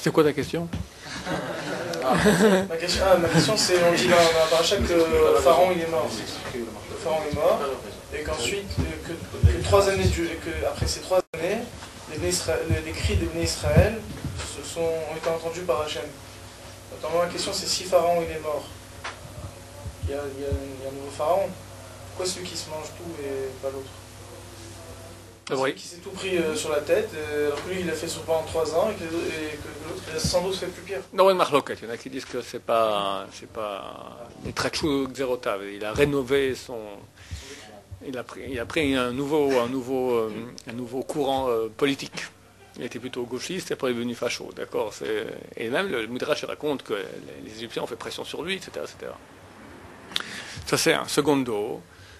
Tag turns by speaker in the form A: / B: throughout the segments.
A: C'était quoi ta question?
B: Ma question c'est, on dit dans la paracha que Pharaon il est mort. Le Pharaon est mort, et qu'ensuite, que 3 années, après ces 3 années, les cris des bénis Israël ont été entendus par Hachem. Notamment, ma question c'est, si Pharaon il est mort, il y a un nouveau Pharaon, pourquoi celui qui se mange tout et pas l'autre?
A: Oui.
B: Qui s'est tout pris sur la tête, alors que lui il a fait son pas en 3 ans et que l'autre il a sans doute fait plus pire.
A: Non, une marloquette. Il y en a qui disent que c'est pas des trachou xérotav. Il a rénové son. Il a pris un nouveau courant politique. Il était plutôt gauchiste et après il est devenu facho, d'accord. Et même le Midrash raconte que les Égyptiens ont fait pression sur lui, etc., etc. Ça c'est un secondo.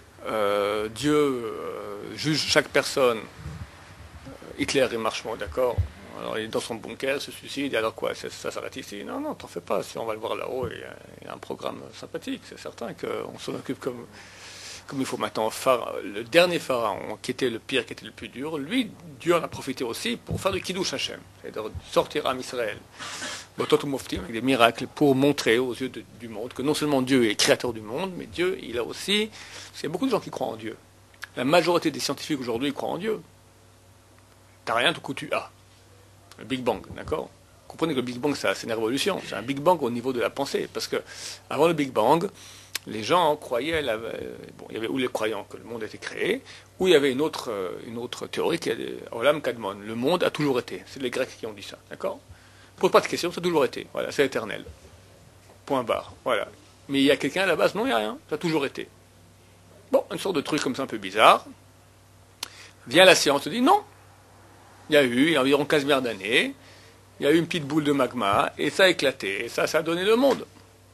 A: Dieu juge chaque personne. Hitler est marchement d'accord. Alors il est dans son bunker, se suicide, et alors quoi, ça s'arrête ici? Non, t'en fais pas, si on va le voir là-haut, il y a un programme sympathique, c'est certain qu'on s'en occupe comme il faut maintenant. Le dernier pharaon, qui était le pire, qui était le plus dur, lui, Dieu en a profité aussi pour faire du kiddush Hashem, c'est-à-dire sortir à Israël, avec des miracles, pour montrer aux yeux du monde que non seulement Dieu est créateur du monde, mais Dieu, il a aussi... Parce qu'il y a beaucoup de gens qui croient en Dieu. La majorité des scientifiques aujourd'hui croient en Dieu. T'as rien, tout coup tu as. Le Big Bang, d'accord? Vous comprenez que le Big Bang, c'est une révolution. C'est un Big Bang au niveau de la pensée. Parce que avant le Big Bang, les gens croyaient... il y avait ou les croyants que le monde a été créé, ou il y avait une autre théorie qui est Olam Kadmon. Le monde a toujours été. C'est les Grecs qui ont dit ça, d'accord? Pose pas de questions, ça a toujours été. Voilà, c'est éternel. Point barre. Voilà. Mais il y a quelqu'un à la base? Non, il n'y a rien. Ça a toujours été. Bon, une sorte de truc comme ça un peu bizarre. Vient la science, se dit non. Il y a environ 15 milliards d'années, il y a eu une petite boule de magma, et ça a éclaté, et ça a donné le monde.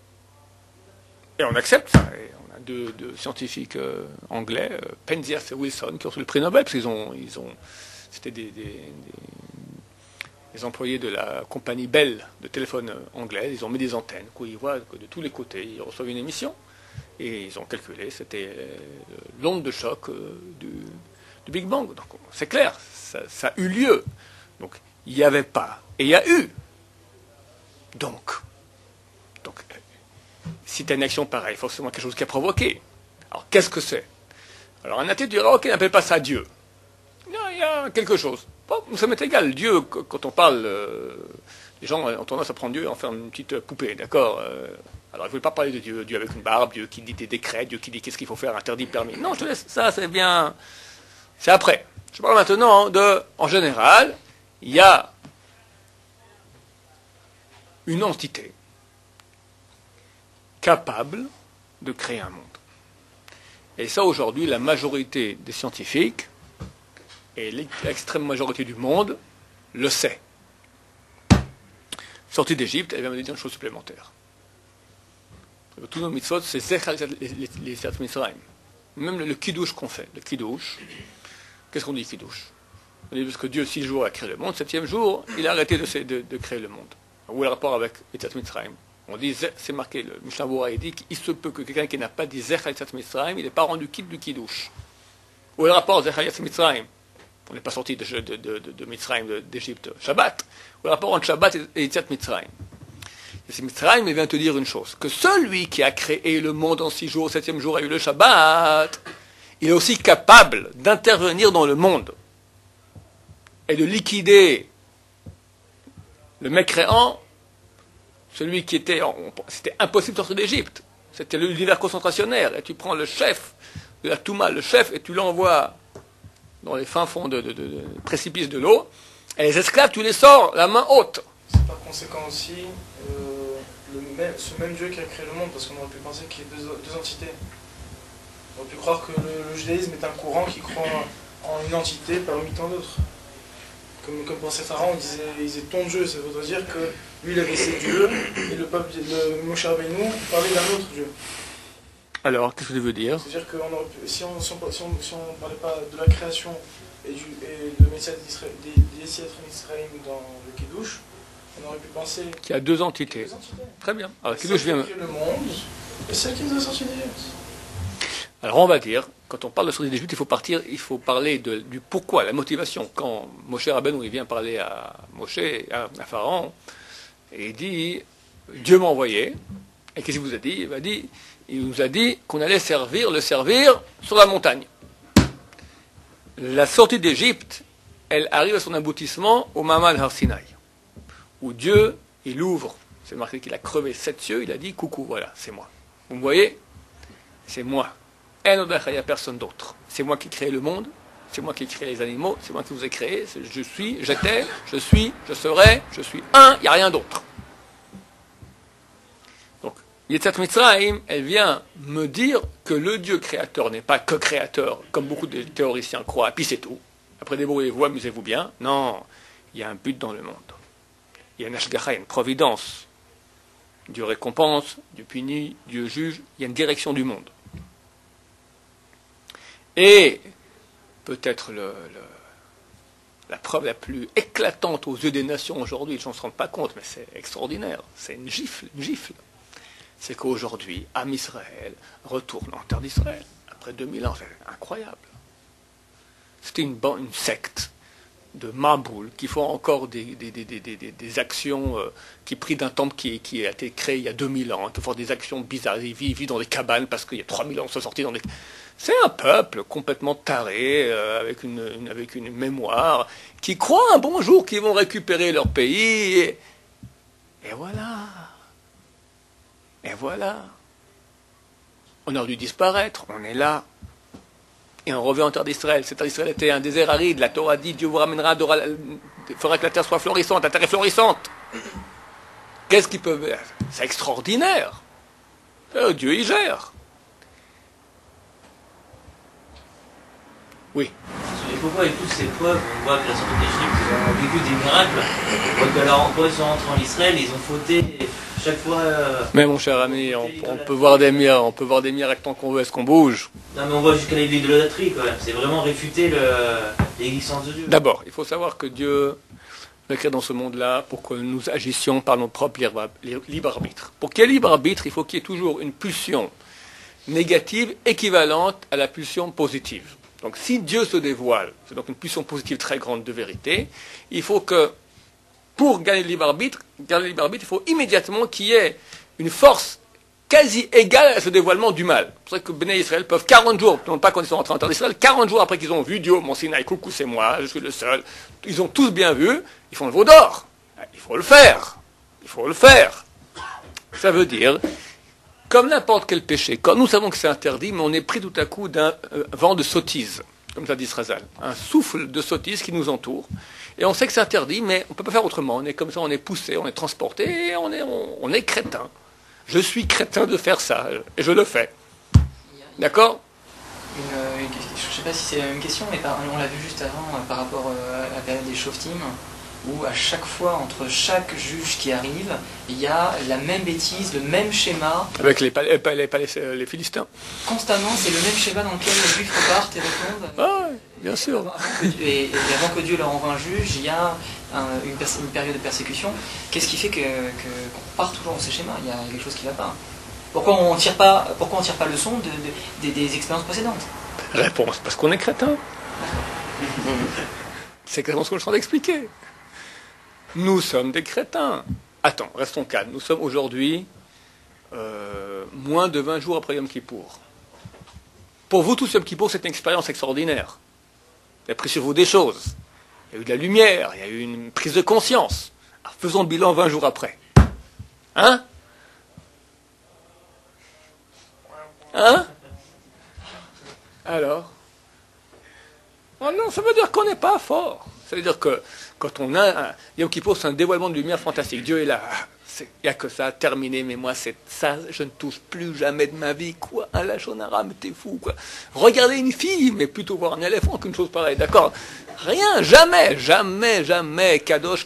A: Et on accepte ça. Et on a deux scientifiques anglais, Penzias et Wilson, qui ont reçu le prix Nobel, parce c'était des employés de la compagnie Bell de téléphone anglaise. Ils ont mis des antennes, où ils voient que de tous les côtés, ils reçoivent une émission, et ils ont calculé, c'était l'onde de choc du Big Bang. Donc c'est clair, ça a eu lieu. Donc il n'y avait pas, et il y a eu. Donc si tu as une action pareille, forcément quelque chose qui a provoqué. Alors qu'est-ce que c'est? Alors un athée dira, ok, n'appelle pas ça Dieu. Non, il y a quelque chose. Bon, ça m'est égal. Dieu, quand on parle, les gens ont tendance à prendre Dieu et en faire une petite poupée, d'accord? Alors, il ne faut pas parler de Dieu, Dieu avec une barbe, Dieu qui dit des décrets, Dieu qui dit qu'est-ce qu'il faut faire, interdit, permis. Non, je te laisse, ça c'est bien, c'est après. Je parle maintenant en général, il y a une entité capable de créer un monde. Et ça, aujourd'hui, la majorité des scientifiques et l'extrême majorité du monde le sait. Sortie d'Égypte, elle vient me dire une chose supplémentaire. Tous nos mitzvot, c'est les Yetziat Mitzrayim. Même le kiddush qu'on fait, le kiddush, qu'est-ce qu'on dit kiddush? On dit parce que Dieu, 6 jours, a créé le monde, 7e jour, il a arrêté de créer le monde. Où est le rapport avec Yetziat Mitzrayim? On dit, c'est marqué, le Mishnah Berurah dit qu'il se peut que quelqu'un qui n'a pas dit Zech Yetziat Mitzrayim, il n'est pas rendu quitte du kiddush. Où est le rapport Zech Yetziat Mitzrayim? On n'est pas sorti de Mitzrayim, d'Égypte, Shabbat. Où est le rapport entre Shabbat et Yetziat Mitzrayim? Et Mitzrayim, il vient te dire une chose, que celui qui a créé le monde en 6 jours, au 7e jour a eu le Shabbat, il est aussi capable d'intervenir dans le monde et de liquider le mécréant, celui qui était... C'était impossible de sortir d'Égypte. C'était l'univers concentrationnaire. Et tu prends le chef de la Touma, le chef, et tu l'envoies dans les fins fonds de précipices de l'eau, et les esclaves, tu les sors la main haute.
B: C'est par conséquent aussi ce même Dieu qui a créé le monde, parce qu'on aurait pu penser qu'il y ait deux entités. On aurait pu croire que le judaïsme est un courant qui croit en une entité parmi tant d'autres. Comme pensait Pharaon, il disait ton Dieu, ça voudrait dire que lui il avait ses dieux, et le peuple, le Moshe Rabbeinu, parlait d'un autre Dieu.
A: Alors, qu'est-ce que tu veux dire?
B: C'est-à-dire que si on ne parlait pas de la création et de Messias d'Israël dans le Kiddush, on aurait pu penser
A: qu'il y a 2 entités. Très bien. Alors, Kiddush vient...
B: le monde et celle qui nous a sortis d'Égypte.
A: Alors, on va dire, quand on parle de sortie d'Égypte, il faut parler du pourquoi, la motivation. Quand Moshe Rabbeinu il vient parler à Moshe, à Pharaon, Et il dit, Dieu m'a envoyé. Et qu'est-ce qu'il vous a dit? Il nous a dit qu'on allait le servir sur la montagne. La sortie d'Égypte, elle arrive à son aboutissement au Mamad Har Sinaï, où Dieu, il ouvre, c'est marqué qu'il a crevé 7 cieux, il a dit, coucou, voilà, c'est moi. Vous me voyez? C'est moi. Il n'y a personne d'autre. C'est moi qui ai créé le monde, c'est moi qui ai créé les animaux, c'est moi qui vous ai créé, je suis, j'étais, je suis, je serai, je suis un, il n'y a rien d'autre. Donc, Yetzat Mitzrayim, elle vient me dire que le Dieu créateur n'est pas que créateur, comme beaucoup de théoriciens croient, et puis c'est tout. Après, débrouillez-vous, amusez-vous bien. Non, il y a un but dans le monde. Il y a une ashgacha, il y a une providence. Dieu récompense, Dieu punit, Dieu juge, il y a une direction du monde. Et peut-être la preuve la plus éclatante aux yeux des nations aujourd'hui, ils ne se rendent pas compte, mais c'est extraordinaire, c'est une gifle. C'est qu'aujourd'hui, Am Israël retourne en terre d'Israël. Après 2000 ans, c'est incroyable. C'était une secte de Maboul qui font encore des actions qui prient d'un temple qui a été créé il y a 2000 ans, qui font des actions bizarres, ils vivent dans des cabanes parce qu'il y a 3000 ans, ils sont sortis dans des... C'est un peuple complètement taré, avec une mémoire, qui croit un bon jour qu'ils vont récupérer leur pays, et voilà. Et voilà. On aurait dû disparaître, on est là. Et on revient en terre d'Israël. Cette terre d'Israël était un désert aride. La Torah dit, Dieu vous ramènera, fera que la terre soit florissante. La terre est florissante. Qu'est-ce qu'ils peuvent... C'est extraordinaire. Dieu y gère. Oui.
C: Et pourquoi avec toutes ces preuves, on voit que la sortie d'Égypte, ils ont vécu des miracles. On voit que alors, quand ils sont rentrés en Israël, ils ont fauté chaque fois...
A: Mais mon cher ami, on peut voir des miracles tant qu'on veut, est-ce qu'on bouge?
C: Non mais on voit jusqu'à l'idolâtrie quand même. C'est vraiment réfuter l'existence de Dieu.
A: D'abord, il faut savoir que Dieu nous a créé dans ce monde-là pour que nous agissions par notre propre libre arbitre. Pour qu'il y ait libre arbitre, il faut qu'il y ait toujours une pulsion négative équivalente à la pulsion positive. Donc si Dieu se dévoile, c'est donc une pulsion positive très grande de vérité, il faut que, pour gagner le libre arbitre, il faut immédiatement qu'il y ait une force quasi égale à ce dévoilement du mal. C'est pour ça que Béné Israël peuvent 40 jours, non pas quand ils sont rentrés en terre d'Israël, 40 jours après qu'ils ont vu Dieu, mon Sinaï, coucou c'est moi, je suis le seul, ils ont tous bien vu, ils font le veau d'or. Il faut le faire. Ça veut dire, comme n'importe quel péché, quand nous savons que c'est interdit, mais on est pris tout à coup d'un vent de sottise, comme ça dit Srazal, un souffle de sottise qui nous entoure, et on sait que c'est interdit, mais on ne peut pas faire autrement, on est comme ça, on est poussé, on est transporté, et on est crétin. Je suis crétin de faire ça, et je le fais. D'accord ?
D: Je ne sais pas si c'est une question, mais on l'a vu juste avant par rapport à la période des Shoftim, où à chaque fois, entre chaque juge qui arrive, il y a la même bêtise, le même schéma.
A: Avec les Philistins.
D: Constamment, c'est le même schéma dans lequel les juifs repartent et répondent.
A: Ah, bien sûr.
D: Et avant que Dieu leur envoie un juge, il y a une période de persécution. Qu'est-ce qui fait qu'on part toujours dans ces schémas? Il y a quelque chose qui ne va pas. Pourquoi on tire pas leçon des expériences précédentes?
A: Réponse, parce qu'on est crétin. C'est exactement ce que je suis en train d'expliquer. Nous sommes des crétins. Attends, restons calmes. Nous sommes aujourd'hui moins de 20 jours après Yom Kippour. Pour vous tous, Yom Kippour, c'est une expérience extraordinaire. Il y a pris sur vous des choses. Il y a eu de la lumière, il y a eu une prise de conscience. Alors, faisons le bilan 20 jours après. Hein? Alors? Oh non, ça veut dire qu'on n'est pas fort. Ça veut dire que quand on a Yom Kippour, c'est un dévoilement de lumière fantastique. Dieu est là. Il n'y a que ça, terminé, mais moi, c'est ça, je ne touche plus jamais de ma vie. Quoi? Un lachonara, mais t'es fou, quoi. Regardez une fille, mais plutôt voir un éléphant qu'une chose pareille, d'accord? Rien, jamais, kadosh.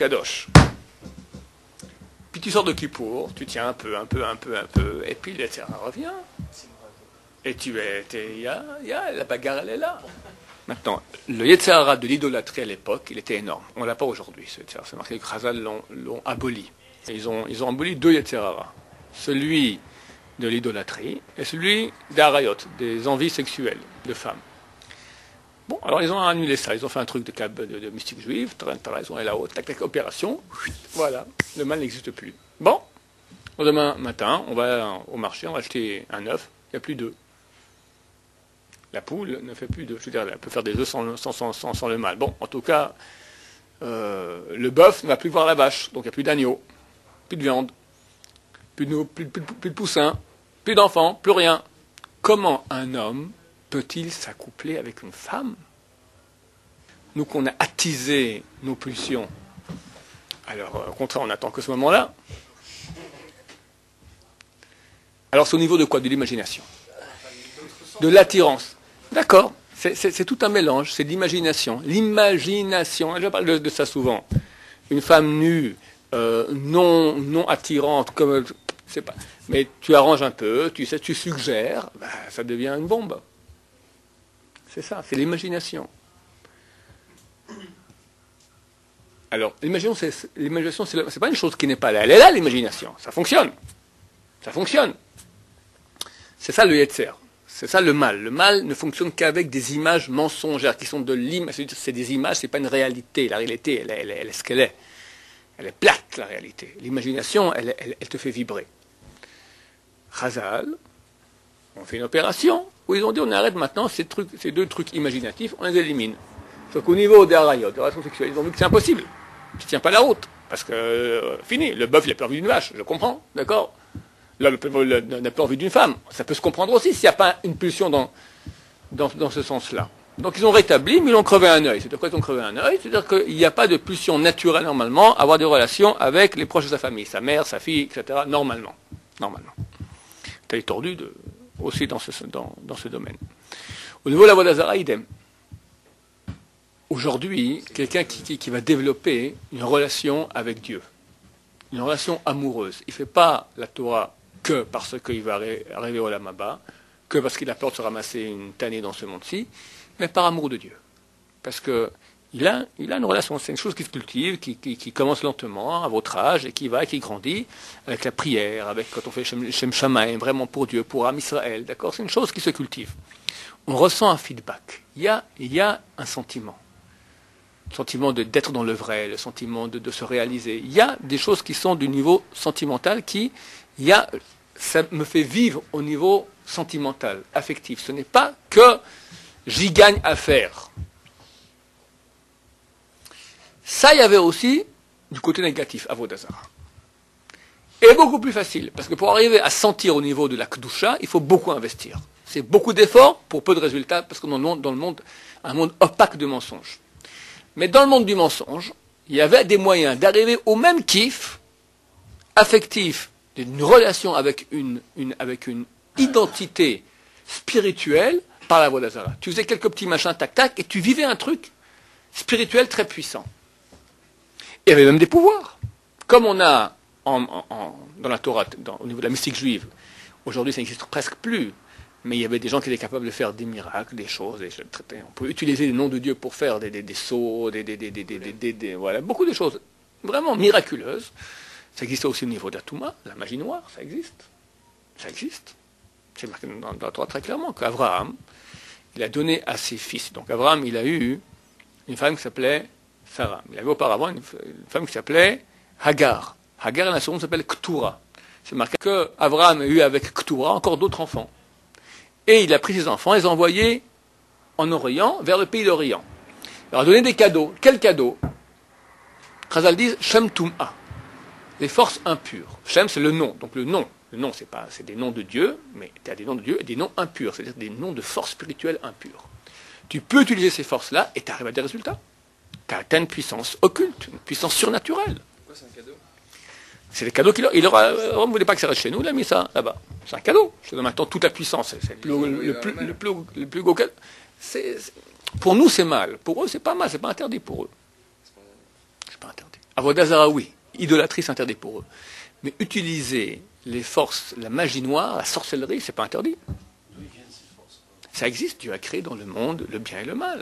A: Puis tu sors de Kippour, tu tiens un peu, et puis le terrain revient. Et la bagarre, elle est là. Maintenant, le Yetzer Hara de l'idolâtrie à l'époque, il était énorme. On ne l'a pas aujourd'hui, ce Yetzer Hara. C'est marqué que Chazal l'ont aboli. Et ils ont aboli 2 Yetzer Hara. Celui de l'idolâtrie et celui des harayot, des envies sexuelles de femmes. Bon, alors ils ont annulé ça, ils ont fait un truc de mystique juive, t'as raison, et là-haut, tac, tac, opération, voilà, le mal n'existe plus. Bon, demain matin, on va au marché, on va acheter un œuf, il n'y a plus d'œufs. La poule ne fait plus d'œufs, je veux dire, elle peut faire des œufs sans le mâle. Bon, en tout cas, le bœuf ne va plus voir la vache, donc il n'y a plus d'agneau, plus de viande, plus de poussins, plus d'enfants, plus rien. Comment un homme peut-il s'accoupler avec une femme? Nous qu'on a attisé nos pulsions. Alors, au contraire, on n'attend que ce moment-là. Alors, c'est au niveau de quoi? De l'imagination. De l'attirance. D'accord, c'est tout un mélange, c'est de l'imagination. L'imagination, je parle de ça souvent. Une femme nue, non attirante, comme... c'est pas. Mais tu arranges un peu, tu suggères, bah, ça devient une bombe. C'est ça, c'est l'imagination. Alors, l'imagination, c'est pas une chose qui n'est pas là. Elle est là, l'imagination. Ça fonctionne. Ça fonctionne. C'est ça le Yetzer. C'est ça le mal. Le mal ne fonctionne qu'avec des images mensongères qui sont de l'image. C'est des images, c'est pas une réalité. La réalité, elle est ce qu'elle est. Elle est plate, la réalité. L'imagination, elle te fait vibrer. Chazal, on fait une opération où ils ont dit on arrête maintenant ces deux trucs imaginatifs, on les élimine. Sauf qu'au niveau des harayot, des relations sexuelles, ils ont vu que c'est impossible. Tu ne tiens pas la route. Parce que, fini, le bœuf, il a peur d'une vache, je comprends, d'accord? Là, n'a pas envie d'une femme. Ça peut se comprendre aussi s'il n'y a pas une pulsion dans ce sens-là. Donc ils ont rétabli, mais ils ont crevé un œil. C'est-à-dire quoi, ils ont crevé un œil? C'est-à-dire qu'il n'y a pas de pulsion naturelle normalement à avoir des relations avec les proches de sa famille, sa mère, sa fille, etc. Normalement. T'as tordu aussi dans ce domaine. Au niveau de la voie d'Azara, idem. Aujourd'hui, quelqu'un qui va développer une relation avec Dieu, une relation amoureuse, il ne fait pas la Torah que parce qu'il va arriver au Lamaba, que parce qu'il a peur de se ramasser une tannée dans ce monde-ci, mais par amour de Dieu. Parce qu'il a une relation, c'est une chose qui se cultive, qui commence lentement, à votre âge, et qui grandit, avec la prière, avec quand on fait Shem Shamaim, vraiment pour Dieu, pour Am Israël, d'accord? C'est une chose qui se cultive. On ressent un feedback. Il y a un sentiment. Le sentiment d'être dans le vrai, le sentiment de se réaliser. Il y a des choses qui sont du niveau sentimental ça me fait vivre au niveau sentimental, affectif. Ce n'est pas que j'y gagne à faire. Ça, il y avait aussi du côté négatif, Avodazara. Et beaucoup plus facile, parce que pour arriver à sentir au niveau de la Kedusha, il faut beaucoup investir. C'est beaucoup d'efforts pour peu de résultats, parce qu'on est dans le monde, un monde opaque de mensonges. Mais dans le monde du mensonge, il y avait des moyens d'arriver au même kiff affectif, d'une relation avec une identité spirituelle par la voie d'Azara. Tu faisais quelques petits machins, tac, tac, et tu vivais un truc spirituel très puissant. Il y avait même des pouvoirs. Comme on a dans la Torah, au niveau de la mystique juive, aujourd'hui ça n'existe presque plus, mais il y avait des gens qui étaient capables de faire des miracles, des choses, on pouvait utiliser les noms de Dieu pour faire des sauts, voilà, beaucoup de choses vraiment miraculeuses. Ça existait aussi au niveau de la Touma, la magie noire, ça existe. Ça existe. C'est marqué dans la Torah très clairement qu'Abraham, il a donné à ses fils. Donc Abraham, il a eu une femme qui s'appelait Sarah. Il avait auparavant une femme qui s'appelait Hagar. Hagar, la seconde s'appelle Ketura. C'est marqué qu'Abraham a eu avec Ketura encore d'autres enfants. Et il a pris ses enfants et les a envoyés en Orient, vers le pays d'Orient. Il leur a donné des cadeaux. Quels cadeaux? Chazal dit Shem Tum'a. Les forces impures. Shem, c'est le nom. Donc le nom, c'est des noms de Dieu, mais tu as des noms de Dieu et des noms impurs, c'est-à-dire des noms de forces spirituelles impures. Tu peux utiliser ces forces-là et tu arrives à des résultats. Tu as une puissance occulte, une puissance surnaturelle.
E: Pourquoi c'est un cadeau?
A: C'est les cadeaux qu'il aura. On ne voulait pas que ça reste chez nous, il a mis ça là-bas. C'est un cadeau. Je te donne maintenant toute la puissance. C'est le plus gros cadeau. Pour nous, c'est mal. Pour eux, c'est pas mal. C'est pas interdit pour eux. C'est pas interdit. Avodazara, oui. Idolâtrie, c'est interdit pour eux. Mais utiliser les forces, la magie noire, la sorcellerie, c'est pas interdit.
E: D'où viennent ces forces?
A: Ça existe. Dieu a créé dans le monde le bien et le mal.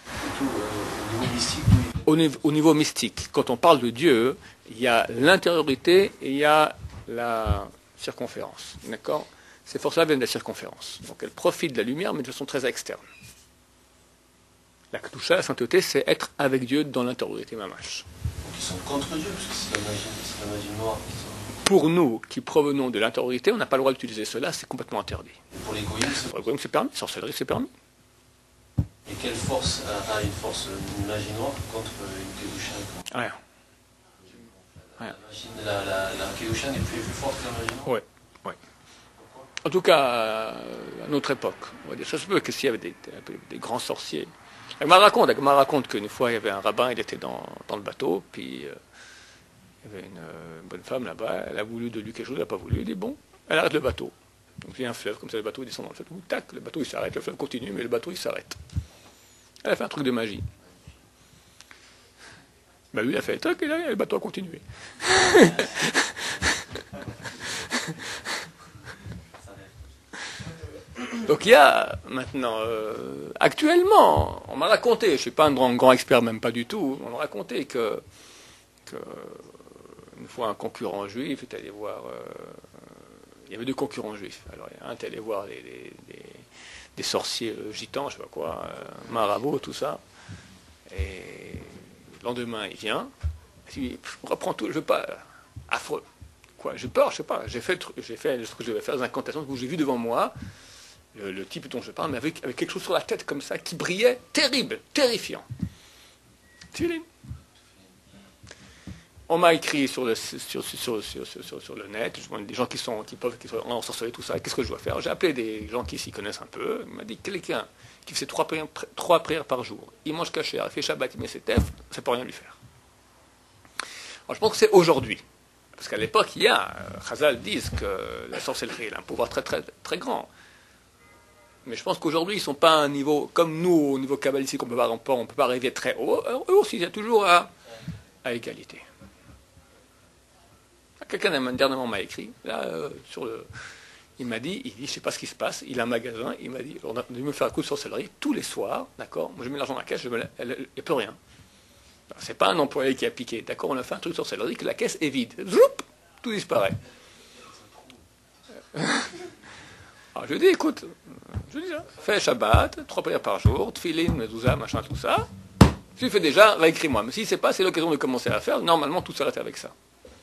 E: Au niveau mystique,
A: Au niveau mystique, quand on parle de Dieu, il y a l'intériorité et il y a la circonférence. D'accord? Ces forces-là viennent de la circonférence. Donc elles profitent de la lumière, mais de façon très externe. La Kedusha, la sainteté, c'est être avec Dieu dans l'intériorité mamash.
E: Donc ils sont contre Dieu, parce que c'est la magie noire qui sont...
A: Pour nous, qui provenons de l'intériorité, on n'a pas le droit d'utiliser cela, c'est complètement interdit.
E: Et pour les goyim,
A: Pour les goyim, c'est permis, sorcellerie, c'est permis.
E: et quelle force a une force, une magie noire contre une Kedusha?
A: Rien.
E: La Kedusha n'est plus forte que la magie noire?
A: Oui, oui. En tout cas, à notre époque, on va dire, ça se peut que s'il y avait des grands sorciers. Agma raconte qu'une fois, il y avait un rabbin, il était dans le bateau, puis il y avait une bonne femme là-bas, elle a voulu de lui quelque chose, elle n'a pas voulu, il dit bon, elle arrête le bateau. Donc il y a un fleuve, comme ça le bateau il descend dans le fleuve, tac, le bateau il s'arrête, le fleuve continue, mais le bateau il s'arrête. Elle a fait un truc de magie. Ben lui il a fait tac, et là le bateau a continué. Donc il y a maintenant, actuellement, on m'a raconté, je ne suis pas un grand expert, même pas du tout, on m'a raconté que une fois un concurrent juif est allé voir, il y avait deux concurrents juifs, alors un est allé voir des sorciers gitans, je ne sais pas quoi, marabouts, tout ça, et le lendemain il vient, il dit, on reprend tout, je veux pas, affreux, quoi, j'ai peur, je sais pas, j'ai fait ce que je devais faire, des incantations que j'ai vu devant moi. Le type dont je parle, mais avec quelque chose sur la tête comme ça, qui brillait, terrible, terrifiant. On m'a écrit sur le net, je vois des gens qui sont ensorcelés, tout ça, qu'est-ce que je dois faire? J'ai appelé des gens qui s'y connaissent un peu, il m'a dit, quelqu'un qui fait 3 prières par jour, il mange caché, il fait Shabbat, il met ses tefs, ça peut rien lui faire. Alors je pense que c'est aujourd'hui, parce qu'à l'époque, il y a, Chazal disent que la sorcellerie a un pouvoir très, très, très grand. Mais je pense qu'aujourd'hui, ils ne sont pas à un niveau, comme nous, au niveau kabbalistique, on ne peut pas arriver très haut. Alors, eux aussi, il y a toujours à égalité. Quelqu'un dernièrement m'a écrit, là, il m'a dit, je ne sais pas ce qui se passe, il a un magasin, il m'a dit, on a dû me faire un coup de sorcellerie tous les soirs, d'accord, moi je mets l'argent dans la caisse, il n'y a plus rien. Ce n'est pas un employé qui a piqué, d'accord, on a fait un truc de sorcellerie, que la caisse est vide. Zoup, tout disparaît. Alors je lui dis, écoute, fais Shabbat, 3 prières par jour, tfilin, mezouza, machin, tout ça. Si tu fais déjà, réécris-moi. Mais si c'est pas, c'est l'occasion de commencer à faire. Normalement, tout s'arrête avec ça.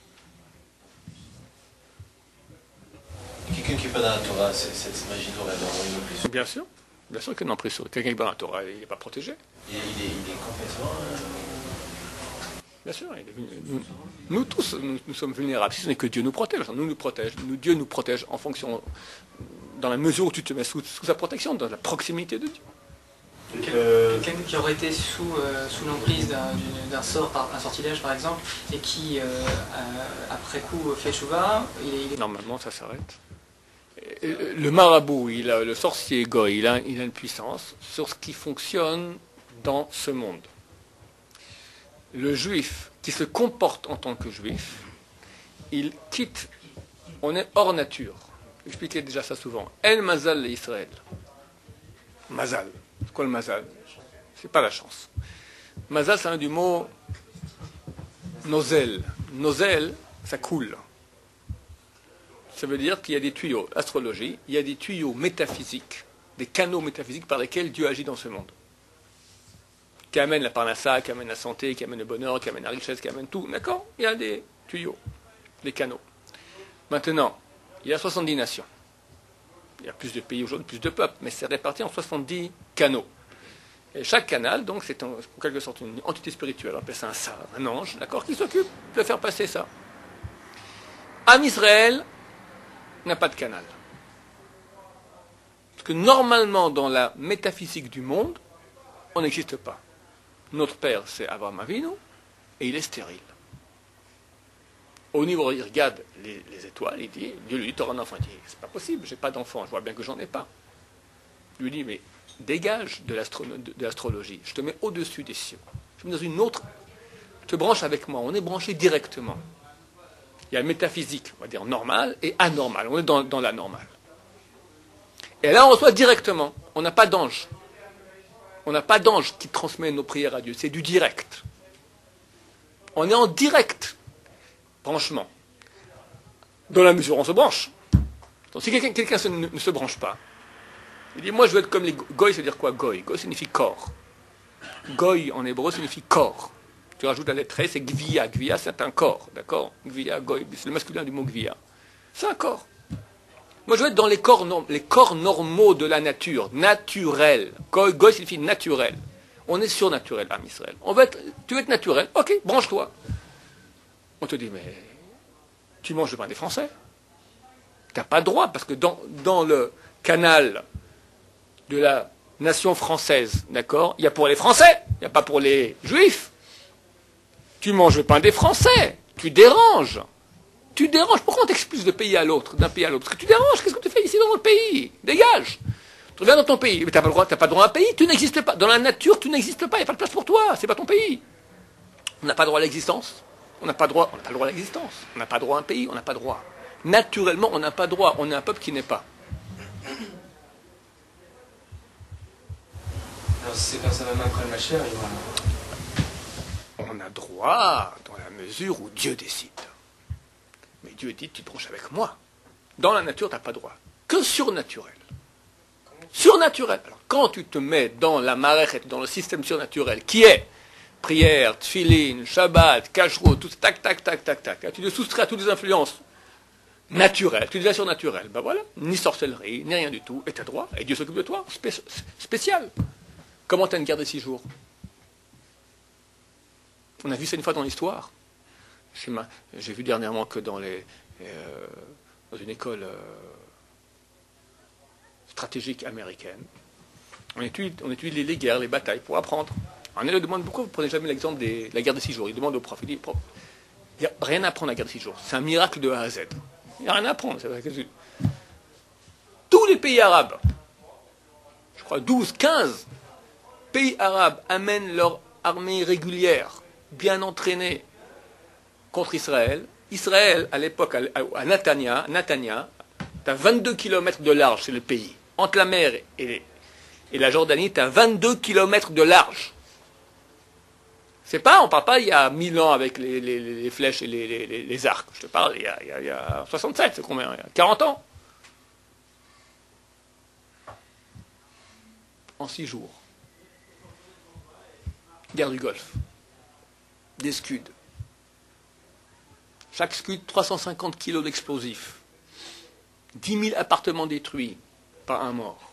E: Quelqu'un qui n'est pas dans la Torah, cette magie noire, elle doit une prise.
A: Bien sûr que non, pris sur quelqu'un qui est dans la Torah, il n'est pas protégé.
E: Il est complètement...
A: Bien sûr, nous tous, nous sommes vulnérables. Si ce n'est que Dieu nous protège, Dieu nous protège en fonction, dans la mesure où tu te mets sous sa protection, dans la proximité de Dieu.
D: Quelqu'un qui aurait été sous l'emprise d'un sort, un sortilège par exemple, et qui, après coup, fait chouva,
A: Normalement, ça s'arrête. Le marabout, le sorcier goy, il a une puissance sur ce qui fonctionne dans ce monde. Le juif qui se comporte en tant que juif, il quitte, on est hors nature. J'expliquais déjà ça souvent. El mazal Israël. Mazal. C'est quoi le mazal? C'est pas la chance. Mazal, ça vient du mot nozel. Nozel, ça coule. Ça veut dire qu'il y a des tuyaux, astrologie, il y a des tuyaux métaphysiques, des canaux métaphysiques par lesquels Dieu agit dans ce monde. Qui amène la parnassa, qui amène la santé, qui amène le bonheur, qui amène la richesse, qui amène tout. D'accord? Il y a des tuyaux, des canaux. Maintenant, il y a 70 nations. Il y a plus de pays aujourd'hui, plus de peuples, mais c'est réparti en 70 canaux. Et chaque canal, donc, c'est en quelque sorte une entité spirituelle, on appelle ça un ange, d'accord, qui s'occupe de faire passer ça. Am Israël n'a pas de canal. Parce que normalement, dans la métaphysique du monde, on n'existe pas. Notre père, c'est Abraham Avinu, et il est stérile. Au niveau, il regarde les étoiles, Dieu lui dit, tu auras un enfant. Il dit, c'est pas possible, j'ai pas d'enfant, je vois bien que j'en ai pas. Il lui dit, mais dégage de l'astrologie, je te mets au-dessus des cieux. Je me mets dans une autre, je te branche avec moi, on est branché directement. Il y a la métaphysique, on va dire normale, et anormale, on est dans la normale. Et là, on reçoit directement, on n'a pas d'ange. On n'a pas d'ange qui transmet nos prières à Dieu, c'est du direct. On est en direct branchement. Dans la mesure où on se branche. Donc si quelqu'un ne se branche pas, il dit, moi je veux être comme les goy, ça veut dire quoi goy? Goy signifie corps. Goy en hébreu signifie corps. Tu rajoutes la lettre S, c'est Gvia. Gvia, c'est un corps, d'accord? Gvia, Goy, c'est le masculin du mot Gvia. C'est un corps. Moi, je veux être dans les corps normaux de la nature, naturel. Goy signifie naturel. On est surnaturel, Am Israël. Tu veux être naturel? Ok, branche-toi. On te dit, mais tu manges le pain des Français. Tu n'as pas le droit, parce que dans le canal de la nation française, d'accord, il y a pour les Français, il n'y a pas pour les Juifs. Tu manges le pain des Français. Tu déranges. Tu déranges. Pourquoi on t'expulse d'un pays à l'autre? Parce que tu déranges. Qu'est-ce que tu fais ici dans notre pays? Dégage. Tu reviens dans ton pays. Mais tu n'as pas le droit à un pays. Tu n'existes pas. Dans la nature, tu n'existes pas. Il n'y a pas de place pour toi. C'est pas ton pays. On n'a pas droit à l'existence. On n'a pas le droit à l'existence. On n'a pas droit à un pays. On n'a pas droit. Naturellement, on n'a pas droit. On est un peuple qui n'est pas.
E: Alors, si c'est comme ça même après le Mashiach,
A: On a droit dans la mesure où Dieu décide. Mais Dieu dit, tu te branches avec moi. Dans la nature, tu n'as pas droit. Que surnaturel. Surnaturel. Alors, quand tu te mets dans la marechet, dans le système surnaturel, qui est prière, tfilin, Shabbat, kashrut, tout tac, tac, tac, tac, tac, tu te soustrais à toutes les influences naturelles, tu deviens surnaturel. Ben voilà, ni sorcellerie, ni rien du tout, et tu as droit, et Dieu s'occupe de toi, spécial. Comment tu as une guerre de 6 jours? On a vu ça une fois dans l'histoire. J'ai vu dernièrement que dans une école stratégique américaine, on étudie les guerres, les batailles, pour apprendre. On lui demande pourquoi vous ne prenez jamais l'exemple de la guerre de 6 jours. Il demande au prof, il dit, prof, il n'y a rien à apprendre à la guerre de 6 jours. C'est un miracle de A à Z. Il n'y a rien à apprendre. Tous les pays arabes, je crois 12, 15 pays arabes amènent leur armée régulière, bien entraînée, contre Israël. Israël, à l'époque, à Netanya, tu as 22 km de large, c'est le pays. Entre la mer et la Jordanie, tu as 22 km de large. On ne parle pas il y a 1000 ans avec les flèches et les arcs. Je te parle il y a 67, c'est combien? Il y a 40 ans. En 6 jours. Guerre du Golfe. Des scuds. Chaque scud, 350 kilos d'explosifs. 10 000 appartements détruits, pas un mort.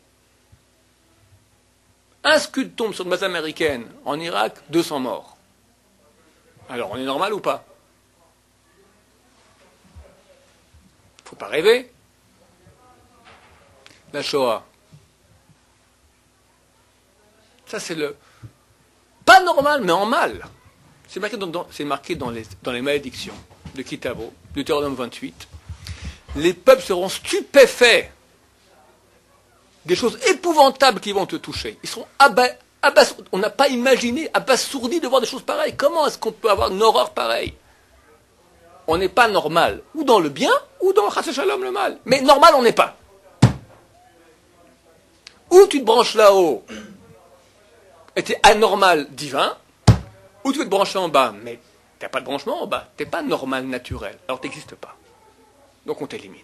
A: Un scud tombe sur une base américaine en Irak, 200 morts. Alors, on est normal ou pas? Faut pas rêver. La Shoah. Ça, c'est le... Pas normal, mais en mal. C'est marqué dans les malédictions de Kitavo, Deutéronome 28. Les peuples seront stupéfaits des choses épouvantables qui vont te toucher. Ils seront abasourdis. On n'a pas imaginé, abasourdis de voir des choses pareilles. Comment est-ce qu'on peut avoir une horreur pareille? On n'est pas normal. Ou dans le bien, ou dans Chas Shalom le mal. Mais normal, on n'est pas. Ou tu te branches là-haut, et tu es anormal divin, ou tu veux te brancher en bas, mais tu n'as pas de branchement en bas. Tu n'es pas normal naturel. Alors tu n'existes pas. Donc on t'élimine.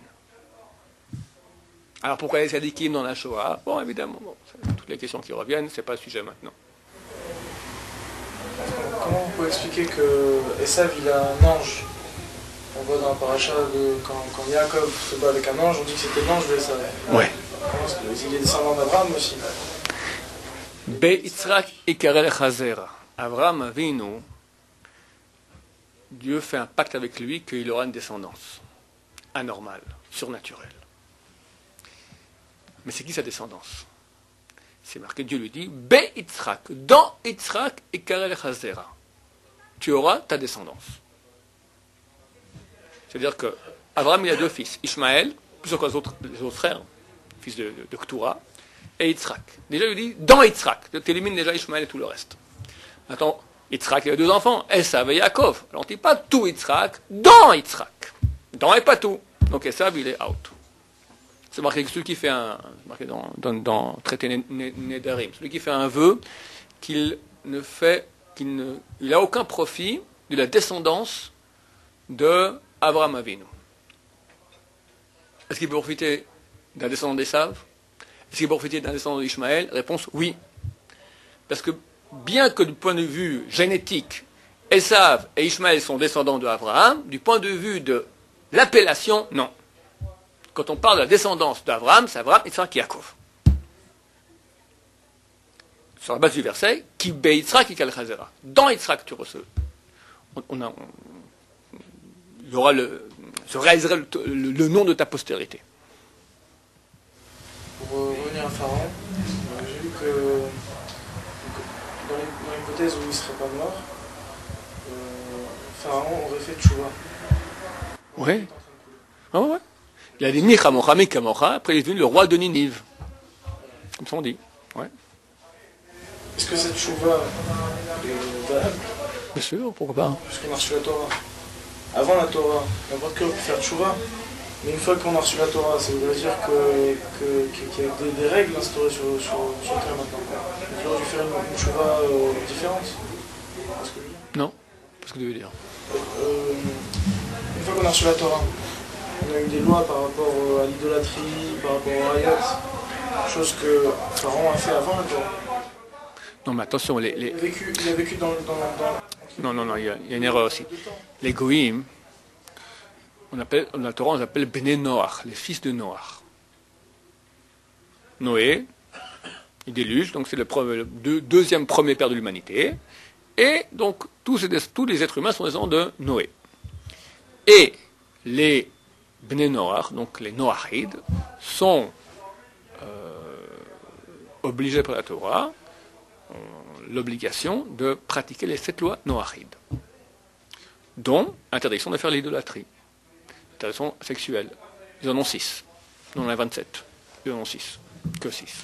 A: Alors pourquoi les sadikim dans la Shoah? Bon, évidemment, toutes les questions qui reviennent, ce n'est pas le sujet maintenant.
B: Comment vous pouvez expliquer que Esav, il a un ange? On voit dans la paracha quand Yaakov se bat avec un ange, on dit que c'était l'ange de Esav.
A: Ouais.
B: Il est descendant d'Abraham aussi.
A: Be'itzrak ikarel chazera. Abraham Avinu, Dieu fait un pacte avec lui qu'il aura une descendance anormale, surnaturelle. Mais c'est qui sa descendance? C'est marqué, Dieu lui dit, Be'itzrak, dans Itzrak ikarel chazera. Tu auras ta descendance. C'est-à-dire que Abraham, il a 2 fils, Ishmaël, plus encore les autres frères, fils de Ketura, et Yitzhak. Déjà, il dit, dans Yitzhak. Tu élimines déjà Ishmaël et tout le reste. Attends, Yitzhak, il a 2 enfants, Esav et Yaakov. Alors, on ne dit pas tout Yitzhak, dans Yitzhak. Dans et pas tout. Donc, Esav, il est out. C'est marqué que celui qui fait marqué dans traité Nedarim, celui qui fait un vœu qu'il n'a aucun profit de la descendance de Abraham Avinu. Est-ce qu'il peut profiter d'un descendant d'Esav? Est-ce qu'il peut profiter d'un descendant d'Ishmaël? Réponse oui. Parce que bien que du point de vue génétique, Esav et Ishmaël sont descendants d'Abraham, du point de vue de l'appellation, non. Quand on parle de la descendance d'Abraham, c'est Abraham, Yitzhak, Yaakov. Sur la base du verset, Ki be Yitzhak ikal chazera. Dans Yitzhak, tu reçois. Il y aura se réaliserait le nom de ta postérité.
B: Pour revenir à Pharaon, j'ai vu que dans l'hypothèse où il ne serait pas mort, Pharaon aurait fait tchouva.
A: Oui. Ah ouais. Il a dit Ni Kamocha, Mi Kamocha, après il est devenu le roi de Ninive. Comme ça on dit. Ouais.
B: Est-ce que cette tchouva est valable?
A: Bien sûr, pourquoi pas.
B: Parce qu'on a reçu la Torah. Avant la Torah, n'importe qui peut faire tchouva. Mais une fois qu'on a reçu la Torah, ça veut dire qu'il y a des règles instaurées sur Terre maintenant. Donc il aurait dû faire une tchouva différente. C'est ce que je veux dire.
A: Non, c'est ce que tu veux dire.
B: Une fois qu'on a reçu la Torah, on a eu des lois par rapport à l'idolâtrie, par rapport au rayot, chose que Pharaon a fait avant la Torah.
A: Non, mais attention,
B: Il a vécu dans
A: Non, il y a une erreur aussi. Les Goïm, la Torah, on les appelle Bnei Noach, les fils de Noach. Noé, il déluge, donc c'est le deuxième premier père de l'humanité. Et donc, tous les êtres humains sont descendants de Noé. Et les Bnei Noach, donc les Noachides, sont obligés par la Torah, l'obligation de pratiquer les 7 lois noachides, dont interdiction de faire l'idolâtrie, interdiction sexuelle. Ils en ont 6. Nous en avons 27. Ils en ont 6. Que 6.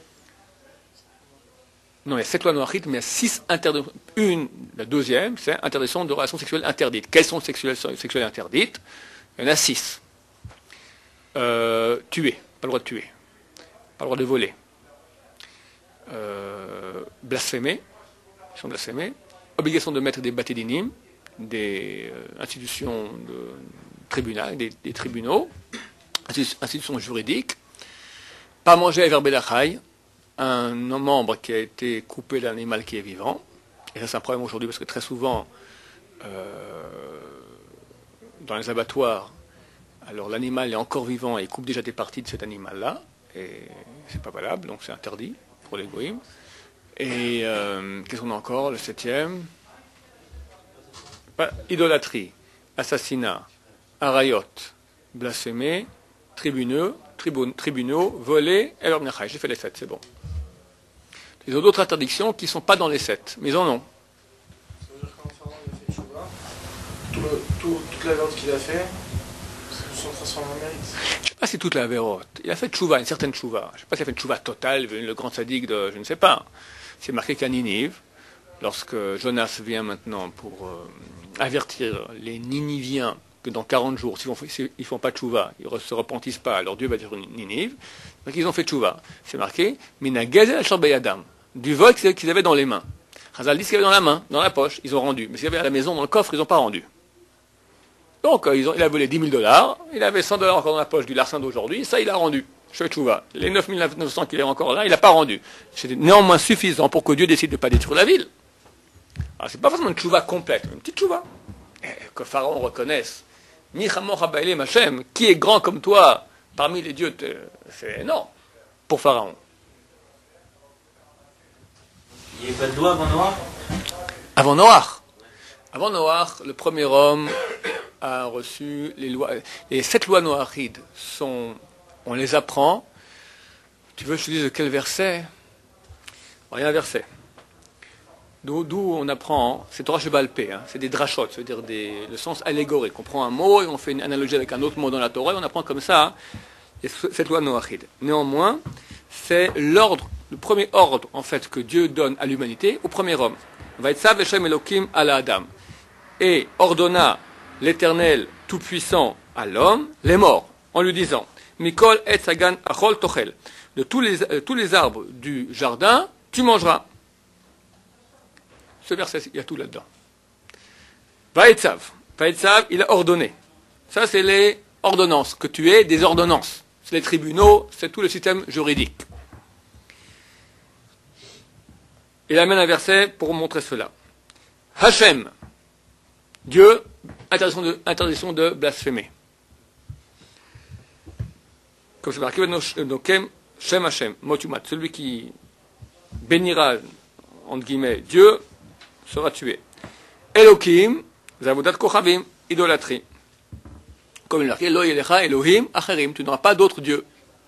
A: Non, il y a 7 lois noachides, mais il y a 6 interdictions. La deuxième, c'est interdiction de relations sexuelles interdites. Quelles sont sexuelles interdites? Il y en a 6. Tuer, pas le droit de tuer. Pas le droit de voler. Blasphémer, obligation de mettre des batédinim, des institutions de tribunal, des tribunaux, institutions juridiques, pas manger à verbelachai, un membre qui a été coupé d'un animal qui est vivant, et ça c'est un problème aujourd'hui parce que très souvent dans les abattoirs, alors l'animal est encore vivant et il coupe déjà des parties de cet animal-là, et c'est pas valable, donc c'est interdit pour les goïms. Et qu'est-ce qu'on a encore? Le 7e. Idolâtrie, assassinat, arayot, blasphémé, tribunaux, voler, et alors j'ai fait les 7, c'est bon. Ils ont d'autres interdictions qui ne sont pas dans les 7, mais ils en ont.
B: Ça veut dire qu'en Pharaon il a fait tchouva, toute la vente qu'il a fait, se sont transformés en mérite.
A: Je ne sais pas si toute la vérote. Il a fait tchouva, une certaine tchouva. Je ne sais pas s'il a fait tchouva totale, le grand sadique de... Je ne sais pas. C'est marqué qu'à Ninive, lorsque Jonas vient maintenant pour avertir les Niniviens que dans 40 jours, s'ils ne font pas tchouva, ils ne se repentissent pas, alors Dieu va dire Ninive. Donc ils ont fait tchouva. C'est marqué Mina Gazel al-Sharbeyadam, du vol qu'ils avaient dans les mains. Chazal dit ce qu'ils avaient dans la main, dans la poche, ils ont rendu. Mais ce qu'ils avaient à la maison, dans le coffre, ils n'ont pas rendu. Donc il a volé $10,000, il avait $100 encore dans la poche du larcin d'aujourd'hui, ça il a rendu. Je fais tchouva. Les 9 900 qu'il est encore là, il n'a pas rendu. C'était néanmoins suffisant pour que Dieu décide de ne pas détruire la ville. Alors c'est pas forcément une tchouva complète, une petite tchouva. Que Pharaon reconnaisse. Qui est grand comme toi parmi les dieux, c'est énorme pour Pharaon.
C: Il n'y avait pas de loi avant Noah?
A: Avant Noach, le premier homme a reçu les lois. Les 7 lois noachides on les apprend. Tu veux que je te dise de quel verset? Il y a un verset. D'où on apprend, c'est Torah Sheba'al Peh, c'est des drachot, c'est-à-dire le sens allégorique. On prend un mot et on fait une analogie avec un autre mot dans la Torah et on apprend comme ça cette loi noachide. Néanmoins, c'est l'ordre, le premier ordre en fait que Dieu donne à l'humanité au premier homme. Vaïtzav Hashem Elokim ala Adam. Et ordonna l'Éternel tout-puissant à l'homme les morts, en lui disant Mikol et Sagan Achol Tochel. De tous les arbres du jardin, tu mangeras. Ce verset, il y a tout là-dedans. Vaïtzav, il a ordonné. Ça, c'est les ordonnances. Que tu aies des ordonnances. C'est les tribunaux, c'est tout le système juridique. Il amène un verset pour montrer cela. Hachem, Dieu, interdiction de blasphémer. Comme c'est marqué, Nokem, Shem Hachem, Motumat, celui qui bénira, entre guillemets, Dieu, sera tué. Elohim, Zavodat Kochavim, idolâtrie. Comme il est marqué, Lo Yelecha Elohim Acherim, tu n'auras pas d'autre Dieu.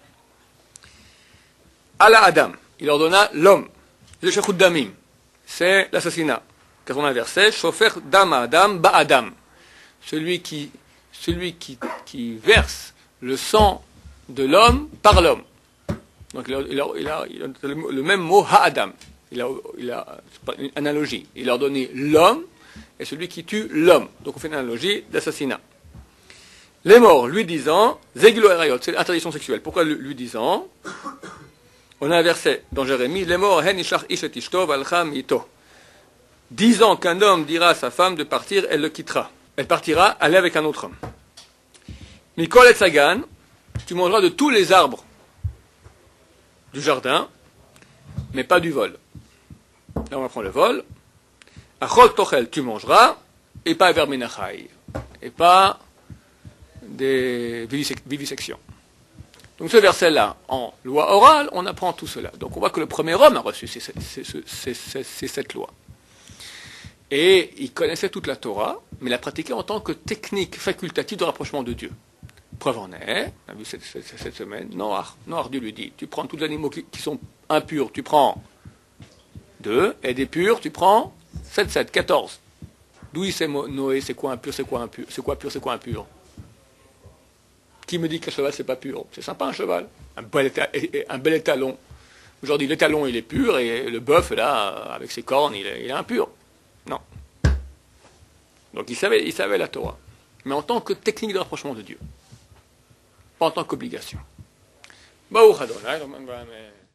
A: Allah Adam, il ordonna l'homme. Le Shechut Damim, c'est l'assassinat. Quand on a un verset, Shofer Dam Adam Ba Adam. Celui qui verse le sang de l'homme par l'homme. Donc il a le même mot Ha-Adam. Il a une analogie. Il a ordonné l'homme et celui qui tue l'homme. Donc on fait une analogie d'assassinat. Les morts, lui disant, Zegilo Erayot, c'est l'interdiction sexuelle. Pourquoi lui disant? On a un verset dans Jérémie, les morts, Hen Ishach Ishet Ishto Valcha Mito. 10 ans qu'un homme dira à sa femme de partir, elle le quittera. Elle partira, aller avec un autre homme. Mikol et Sagan, tu mangeras de tous les arbres du jardin, mais pas du vol. Là on apprend le vol. Achol Tochel, tu mangeras, et pas Vermenachai, et pas des vivisections. Donc ce verset-là, en loi orale, on apprend tout cela. Donc on voit que le premier homme a reçu cette loi. Et il connaissait toute la Torah, mais l'a pratiquée en tant que technique facultative de rapprochement de Dieu. Preuve en est, on a vu cette semaine, Noach, Dieu lui dit, tu prends tous les animaux qui sont impurs, tu prends 2, et des purs, tu prends 7, 14. D'où il sait Noé, c'est quoi impur, c'est quoi impur, c'est quoi pur, c'est quoi impur? Qui me dit qu'un cheval, c'est pas pur? C'est sympa un cheval. Un bel étalon. Aujourd'hui, l'étalon, il est pur, et le bœuf, là, avec ses cornes, il est impur. Non. Donc il savait la Torah. Mais en tant que technique de rapprochement de Dieu. Pas en tant qu'obligation. Baruch Adonai.